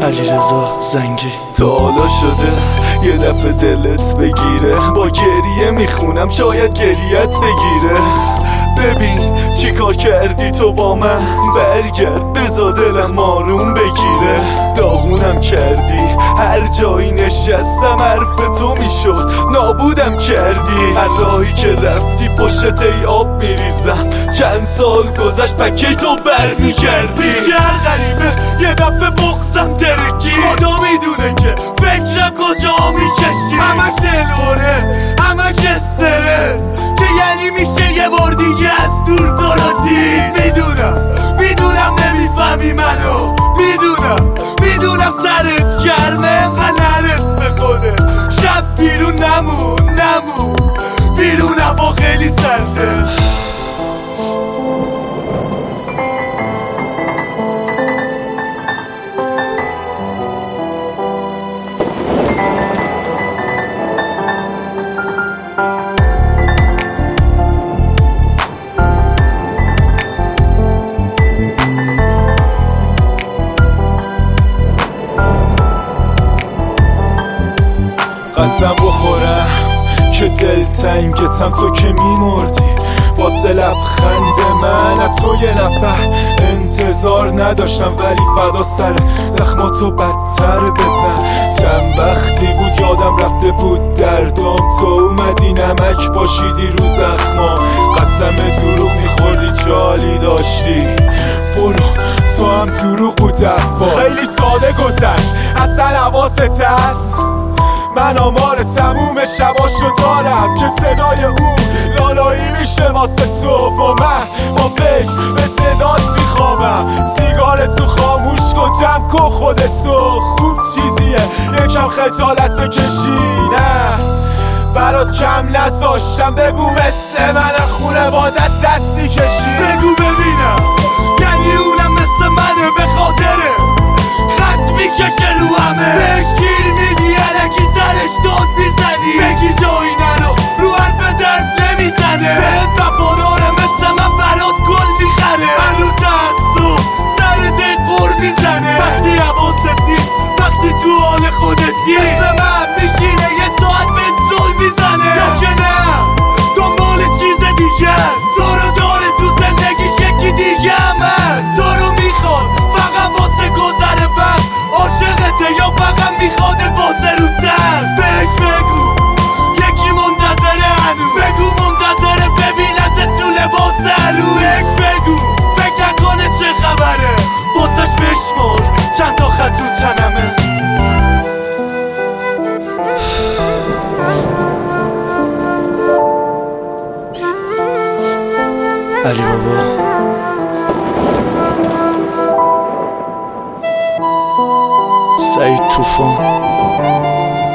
علیرضا زنگی. تا حالا شده یه دفعه دلت بگیره، با گریه میخونم شاید گریت بگیره. ببین چی کار کردی تو با من، برگرد بزا دلم آروم بگیره. داغونم کردی هر جایی نشستم حرف تو میشد، نابودم کردی. هر راهی که رفتی پشت ای آب میریزم، چند سال گذشت پکه تو بر میگردی. هر غریبه یه دفعه بغزم ترکی، خدا میدونه که فکرم کجا میکشی. همش دلوره همش استرس، که یعنی میشه یه بار دیگه از دور تو رو دید. میدونم نمیفهمی منو، میدونم سرت گرمه انقدر نرس به خودت. شب بیرون نمون بیرون هوا خیلی سرده. قسم بخورم که دلتنگتم تو که میمردی، واسه لبخند من از تو یه نفر انتظار نداشتم، ولی فدا سر زخماتو بدتر بزن. چند وقتی بود یادم رفته بود دردام، تو اومدی نمک پاشیدی رو زخما. قسم دروغ میخوردی جالی داشتی، برو تو هم دروغ بود افباز. خیلی ساده گذشت اصلا حواست هست، من آمار تموم شباشو دارم که صدای اون لالایی میشه واسه تو. و من با فکر به صدات میخوابم، سیگار تو خاموش کن جمع کن خودتو. خوب چیزیه یکم خجالت بکشی، نه برات کم نذاشتم. بگو مثل من خونه بادت دست میکشی، بگو ببینم یعنی اونم مثل منه، به خاطره خط میکشه رو همه. بهش گیر میدی الکی سرش داد میزنی، بگی جایی نرو رو حرف درد نمیزنه. بهت وفاداره مثل من برات گل میخره، من رو تعصب سر دل قر میزنه. وقتی حواست نیست وقتی تو حال خودتی، مثل من میشینه یه ساعت بهت زل میزنه. یا که نه دنبال چیز دیگه سارو داره تو زندگیش یکی دیگه هم هست. سارو میخواد فقط واسه گذر وقت، عاشقته یا فقط میخواد واسه رو تن. بهش بگو یکی منتظره هنوز، بگو منتظره ببینت تو لباس هلو. بهش بگو فکر نکنه چه خبره، واسش بشمر چند تا خط رو تنمه. علی بابا سعید طوفان.